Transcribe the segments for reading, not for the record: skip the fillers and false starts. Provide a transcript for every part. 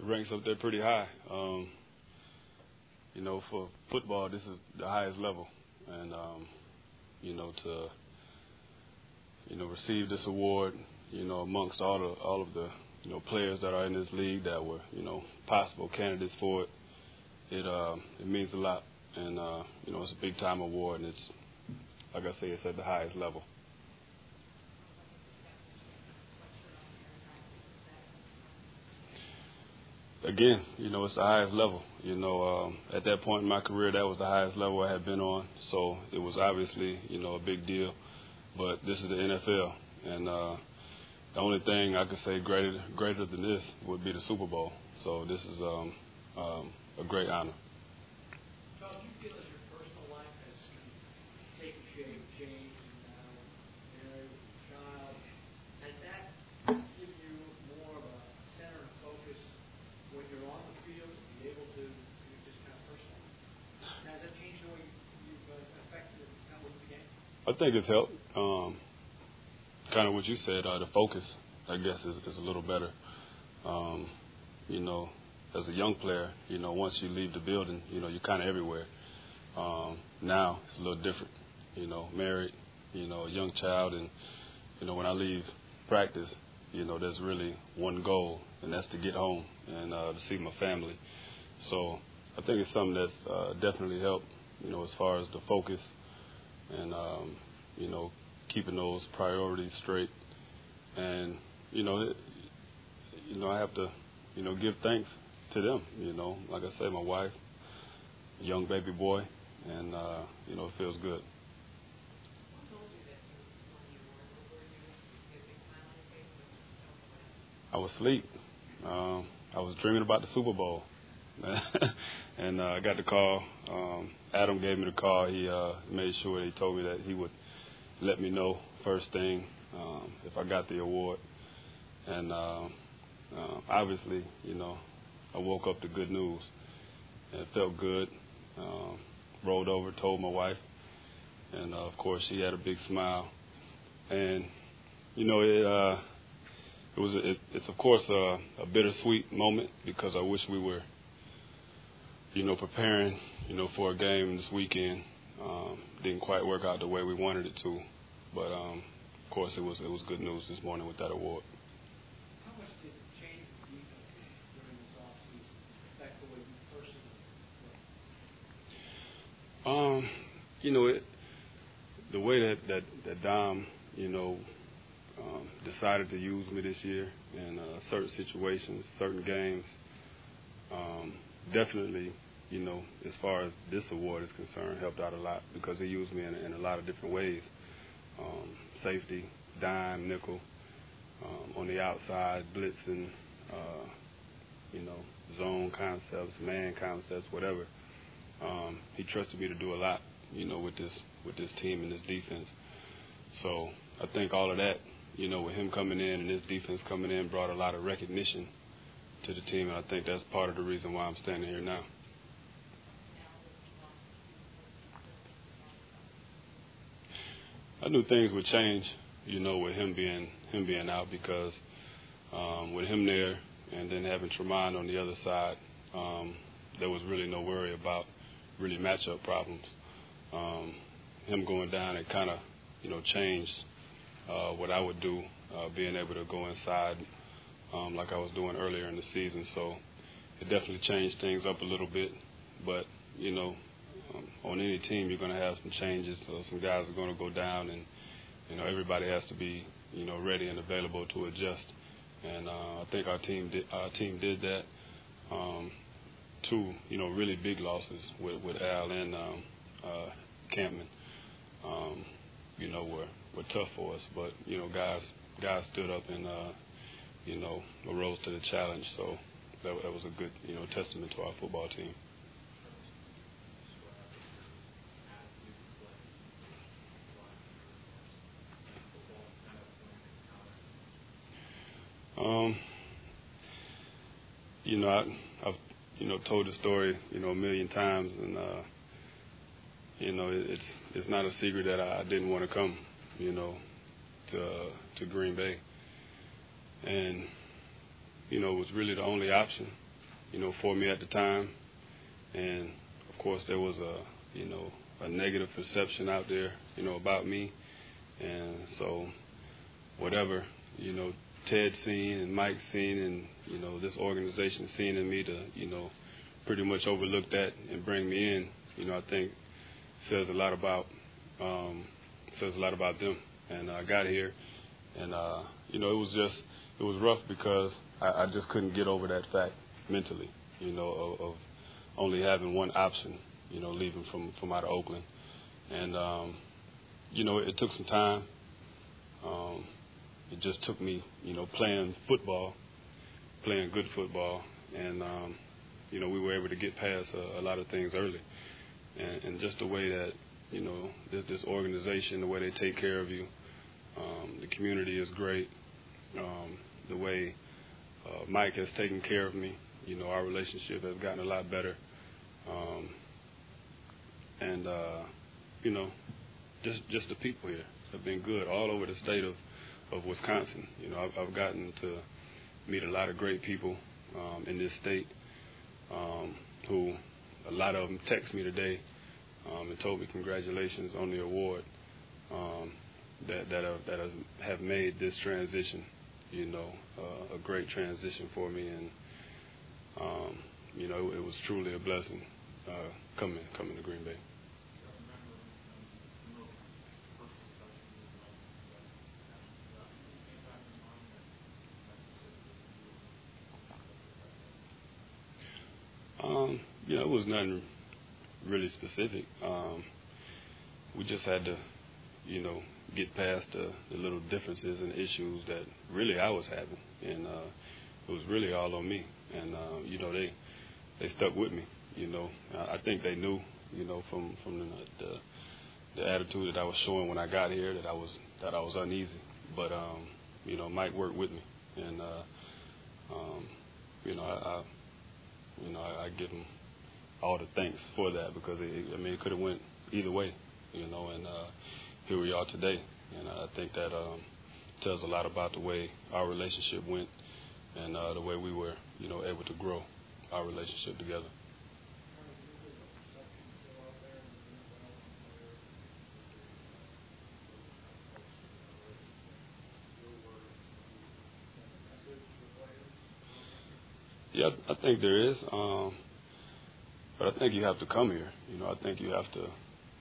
It ranks up there pretty high. You know, for football, this is the highest level, and you know, to receive this award, you know, amongst all of the players that are in this league that were possible candidates for it, it means a lot, and you know, it's a big time award, and it's, like I say, it's at the highest level. Again, you know, it's the highest level. You know, at that point in my career, that was the highest level I had been on. So it was obviously, you know, a big deal. But this is the NFL, and the only thing I could say greater than this would be the Super Bowl. So this is a great honor. Charles, do you feel as your personal life has taken shape, changed, and now married, child, has that given you more of a center of focus when you're on the field to be able to do just kind of personal? Has that changed the way you've affected kind of with the game? I think it's helped. Kind of what you said, the focus, I guess, is a little better. You know, as a young player, you know, once you leave the building, you know, you're kind of everywhere. Now it's a little different. You know, married, you know, a young child, and, you know, when I leave practice, you know, there's really one goal, and that's to get home and to see my family. So I think it's something that's definitely helped, you know, as far as the focus and, you know, keeping those priorities straight. And, you know, I have to, you know, give thanks to them, you know. Like I say, my wife, young baby boy, and, you know, it feels good. I was asleep. I was dreaming about the Super Bowl. And I got the call. Adam gave me the call. He made sure he told me that he would let me know first thing if I got the award. And obviously, you know, I woke up to good news. And it felt good. Rolled over, told my wife. And, of course, she had a big smile. And, you know, it's of course a bittersweet moment because I wish we were, you know, preparing, you know, for a game this weekend. Didn't quite work out the way we wanted it to, but of course it was good news this morning with that award. How much did change the defense during this offseason affect the way you personally play? You know, the way that Dom, you know, decided to use me this year in certain situations, certain games, definitely, you know, as far as this award is concerned, helped out a lot because he used me in a lot of different ways. Safety, dime, nickel, on the outside, blitzing, you know, zone concepts, man concepts, whatever. He trusted me to do a lot, you know, with this team and this defense. So I think all of that, you know, with him coming in and this defense coming in brought a lot of recognition to the team, and I think that's part of the reason why I'm standing here now. I knew things would change, you know, with him being out because with him there and then having Tremont on the other side, there was really no worry about really matchup problems. Him going down, it kind of, you know, changed what I would do, being able to go inside like I was doing earlier in the season. So it definitely changed things up a little bit. But, you know, on any team you're going to have some changes. So some guys are going to go down, and, you know, everybody has to be, you know, ready and available to adjust. And I think our team did that. Two, you know, really big losses with Al and Campman, you know, were tough for us. But, you know, guys stood up and, you know, rose to the challenge. So that was a good, you know, testament to our football team. You know, I've you know, told the story, you know, a million times, and you know, it's not a secret that I didn't want to come, you know, to Green Bay, and you know, it was really the only option, for me at the time. And of course, there was a negative perception out there, about me. And so whatever, Ted seen and Mike seen and, this organization seen in me to, pretty much overlook that and bring me in, I think says a lot about them. And I got here and, it was rough because I just couldn't get over that fact mentally, of only having one option, leaving from out of Oakland. And, it took some time. It just took me, playing good football. And, we were able to get past a lot of things early. And just the way that, this organization, the way they take care of you, the community is great. The way Mike has taken care of me, our relationship has gotten a lot better. And just the people here have been good all over the state of Wisconsin. I've gotten to meet a lot of great people in this state who a lot of them text me today and told me congratulations on the award that have made this transition, a great transition for me. And, it was truly a blessing coming to Green Bay. It was nothing really specific. We just had to, get past the little differences and issues that really I was having. And it was really all on me. And, they stuck with me. I think they knew, from the attitude that I was showing when I got here that I was uneasy. But, Mike worked with me. And, I give him all the thanks for that because it could have went either way, and here we are today, and I think that tells a lot about the way our relationship went and the way we were, able to grow our relationship together. Yeah, I think there is. But I think you have to come here. I think you have to,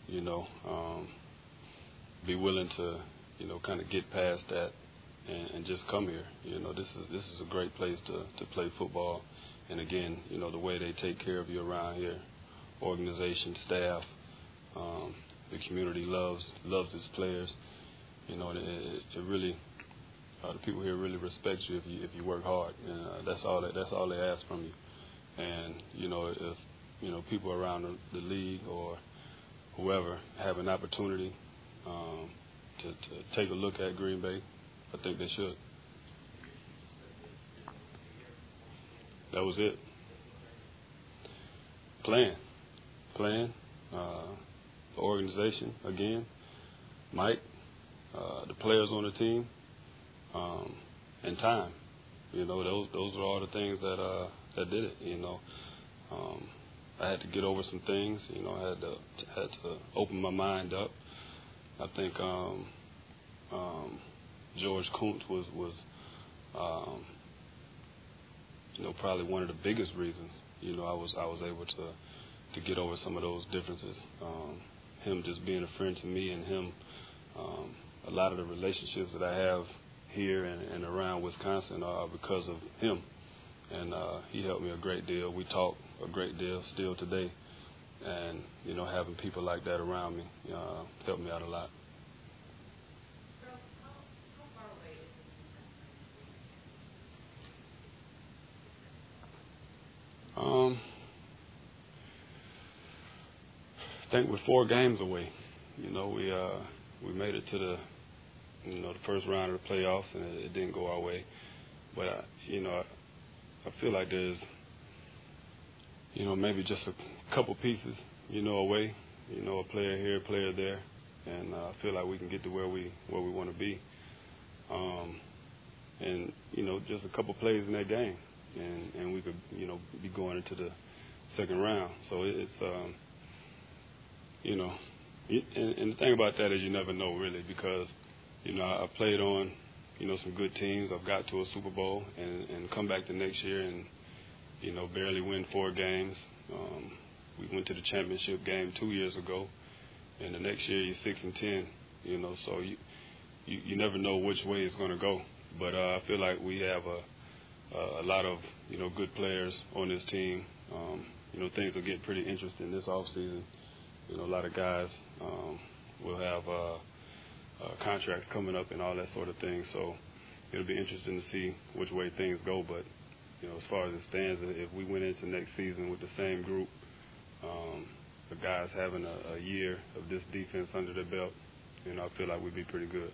be willing to, kind of get past that and just come here. This is a great place to play football. And again, the way they take care of you around here, organization, staff, the community loves its players. And it really, the people here really respect you if you work hard. And that's all they ask from you. And if people around the league or whoever have an opportunity to take a look at Green Bay, I think they should. That was it. Playing. The organization, again, Mike, the players on the team, and time. Those are all the things that did it. I had to get over some things. I had to open my mind up. I think George Kuntz was probably one of the biggest reasons. I was able to get over some of those differences. Him just being a friend to me, and him, a lot of the relationships that I have here and around Wisconsin are because of him. And he helped me a great deal. We talk a great deal still today. And, having people like that around me helped me out a lot. How far away is this? I think we're 4 games away. We made it to the first round of the playoffs, and it didn't go our way. But I feel like there's maybe just a couple pieces away. A player here, a player there, and I feel like we can get to where we want to be. And just a couple plays in that game, and we could be going into the second round. So it's and the thing about that is you never know really, because I played on some good teams. I've got to a Super Bowl and come back the next year and barely win 4 games. We went to the championship game 2 years ago, and the next year you're 6-10. So you never know which way it's going to go. But I feel like we have a lot of good players on this team. Things will get pretty interesting this offseason. A lot of guys will have contracts coming up and all that sort of thing. So it'll be interesting to see which way things go. But as far as it stands, if we went into next season with the same group, the guys having a year of this defense under their belt, I feel like we'd be pretty good.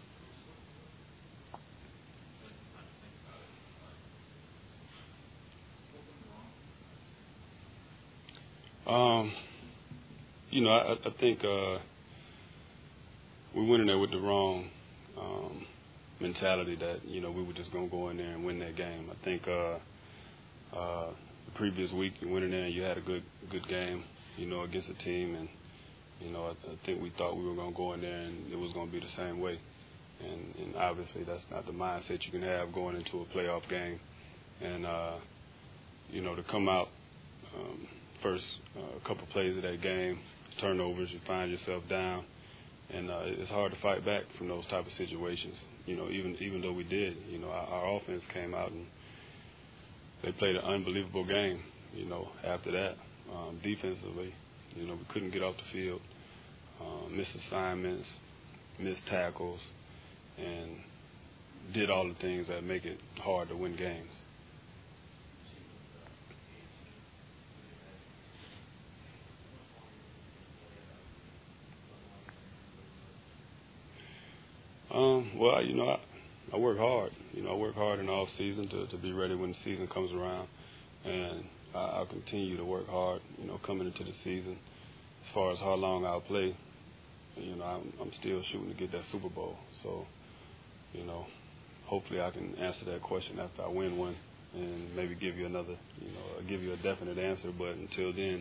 I think we went in there with the wrong mentality that we were just going to go in there and win that game. I think the previous week you went in there and you had a good game, against a team, and I think we thought we were going to go in there and it was going to be the same way. And obviously that's not the mindset you can have going into a playoff game. And to come out first couple plays of that game, turnovers, you find yourself down, and it's hard to fight back from those type of situations. Even though we did, our offense came out and they played an unbelievable game. After that, defensively, we couldn't get off the field, missed assignments, missed tackles, and did all the things that make it hard to win games. Well, I work hard. I work hard in the off season to be ready when the season comes around, and I'll continue to work hard. Coming into the season, as far as how long I'll play, I'm still shooting to get that Super Bowl. So, hopefully I can answer that question after I win one, and maybe give you another, give you a definite answer. But until then,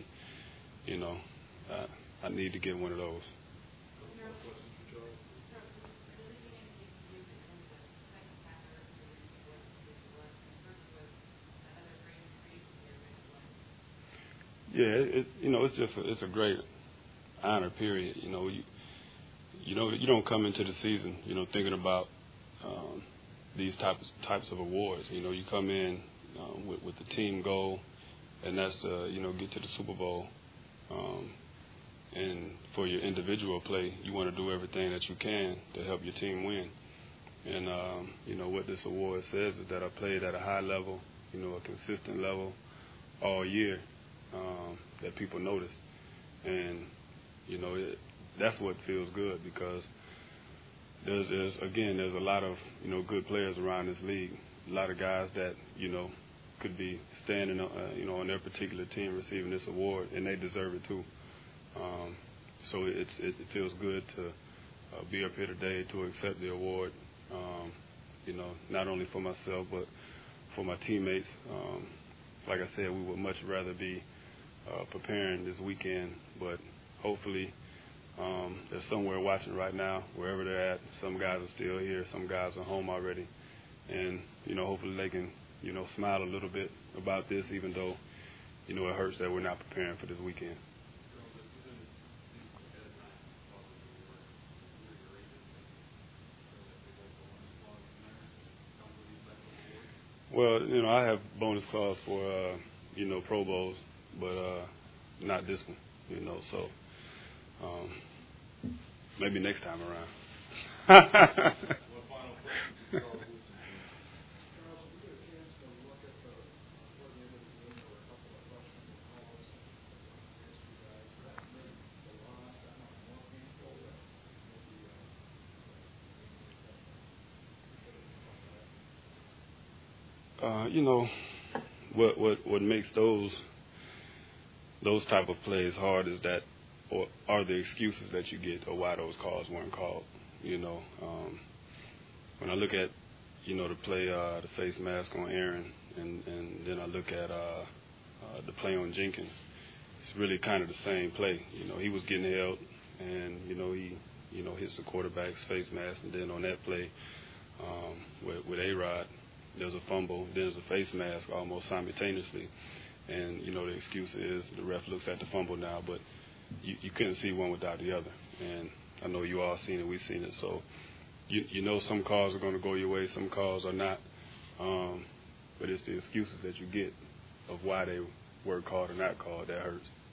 I need to get one of those. Yeah, it's a great honor. Period. You don't come into the season, thinking about these types of awards. You come in with the team goal, and that's to get to the Super Bowl. And for your individual play, you want to do everything that you can to help your team win. And what this award says is that I played at a high level, a consistent level all year. That people notice, and that's what feels good, because there's a lot of good players around this league, a lot of guys that could be standing on their particular team receiving this award, and they deserve it too. So it feels good to be up here today to accept the award. Not only for myself but for my teammates. Like I said, we would much rather be preparing this weekend, but hopefully they're somewhere watching right now, wherever they're at. Some guys are still here, some guys are home already, and hopefully they can smile a little bit about this, even though it hurts that we're not preparing for this weekend. Well, I have bonus clause for Pro Bowls, but not this one, so maybe next time around. One final question, Charles. Charles, if you get a chance to look at before the end of the game, there were a couple of questions and calls that I wanted to ask you guys. That made the loss that much more painful that maybe what makes those type of plays hard is that, or are the excuses that you get, or why those calls weren't called. When I look at the play, the face mask on Aaron, and then I look at the play on Jenkins. It's really kind of the same play. You know, he was getting held, and he hits the quarterback's face mask, and then on that play with A-Rod, there's a fumble, then there's a face mask almost simultaneously, and the excuse is the ref looks at the fumble now, but you couldn't see one without the other, and I know you all seen it, we've seen it, so some calls are going to go your way, some calls are not, but it's the excuses that you get of why they were called or not called that hurts.